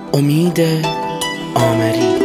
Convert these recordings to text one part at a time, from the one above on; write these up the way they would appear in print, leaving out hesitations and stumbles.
امید آمری.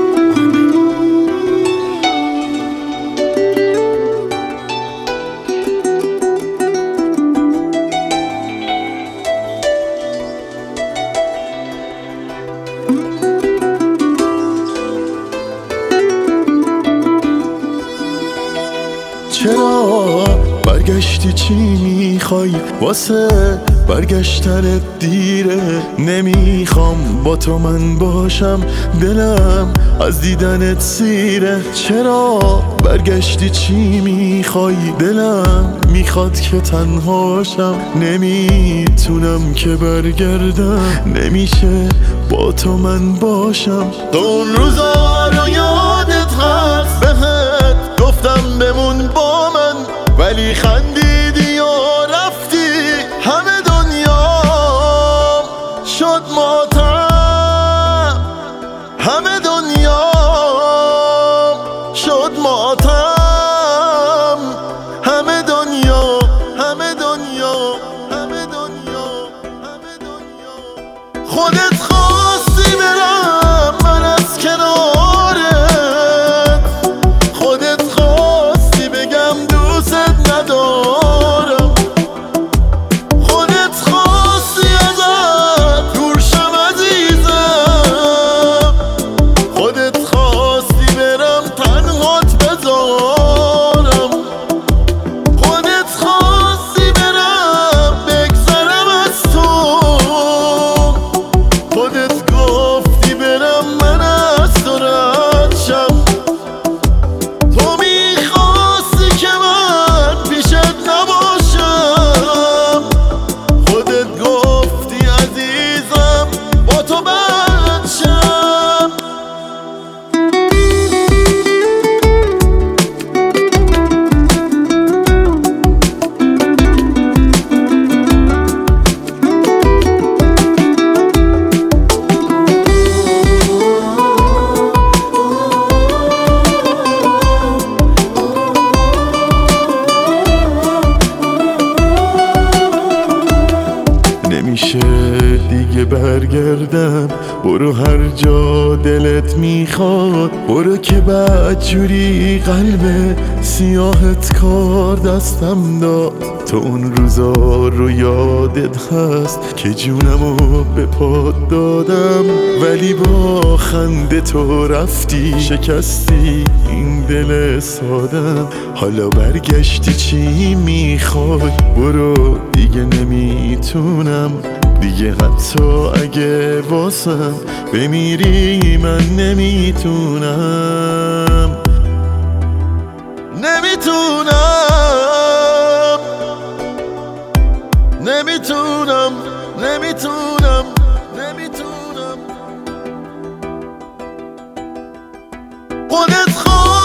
چرا برگشتی؟ چی میخوای؟ واسه برگشتنت دیره. نمیخوام با تو من باشم، دلم از دیدنت سیره. چرا برگشتی؟ چی میخوای؟ دلم میخواد که تنهاشم، نمیتونم که برگردم، نمیشه با تو من باشم. تو اون روزا رو یادت هست؟ بهت گفتم بمون با من، ولی خندیدی و رفتی. همه دنیا شد ماتم، همه دنیا شد ماتم، همه دنیا، همه دنیا، همه دنیا، همه دنیا. خودت خواستی برم من از کنارت، خودت خواستی بگم دوست ندارم، خودت خواستی ازت دور شم عزیزم، خودت خواستی برم تنهات بذارم، خودت خواستی برم بگذرم از تو، خودت گفتی برم من از تو رد شم. تو میخواستی که من پیشت نباشم، خودت گفتی عزیزم با تو بد شم. نمیشه دیگه برگردم، برو هر جا دلت میخواد، برو که بدجوری قلب سیاهت کار دستم داد. تو اون روزا رو یادت هست که جونمو به پات دادم، ولی با خنده تو رفتی، شکستی این دل سادم. حالا برگشتی چی میخوای؟ برو دیگه نمیتونم، دیگه حتی اگه واسم بمیری من نمیتونم، نمیتونم، نمیتونم، نمیتونم، نمیتونم. خودت